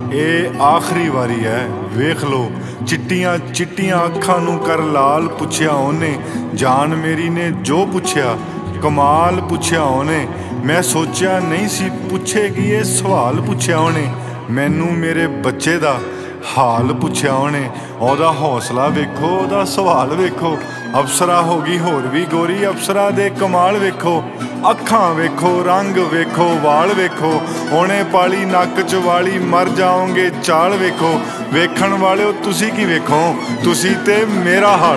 ਇਹ ਆਖਰੀ ਵਾਰੀ ਹੈ, ਵੇਖ ਲੋ। ਚਿੱਟੀਆਂ ਚਿੱਟੀਆਂ ਅੱਖਾਂ ਨੂੰ ਕਰ ਲਾਲ ਪੁੱਛਿਆ ਉਹਨੇ, ਜਾਨ ਮੇਰੀ ਨੇ ਜੋ ਪੁੱਛਿਆ ਕਮਾਲ ਪੁੱਛਿਆ ਉਹਨੇ। ਮੈਂ ਸੋਚਿਆ ਨਹੀਂ ਸੀ ਪੁੱਛੇਗੀ ਇਹ ਸਵਾਲ ਪੁੱਛਿਆ ਉਹਨੇ, ਮੈਨੂੰ ਮੇਰੇ ਬੱਚੇ ਦਾ ਹਾਲ ਪੁੱਛਿਆ ਉਹਨੇ। ਉਹਦਾ ਹੌਸਲਾ ਵੇਖੋ, ਉਹਦਾ ਸਵਾਲ ਵੇਖੋ। ਅਪਸਰਾ ਹੋ ਗਈ ਹੋਰ ਵੀ ਗੋਰੀ, ਅਪਸਰਾ ਦੇ ਕਮਾਲ ਵੇਖੋ। ਅੱਖਾਂ ਵੇਖੋ, ਰੰਗ ਵੇਖੋ, ਵਾਲ ਵੇਖੋ। ਉਹਨੇ ਪਾਲੀ ਨੱਕ 'ਚ ਵਾਲੀ, ਮਰ ਜਾਓਗੇ ਚਾਲ ਵੇਖੋ। ਵੇਖਣ ਵਾਲਿਓ ਤੁਸੀਂ ਕੀ ਵੇਖੋ, ਤੁਸੀਂ ਤੇ ਮੇਰਾ ਹਾਲ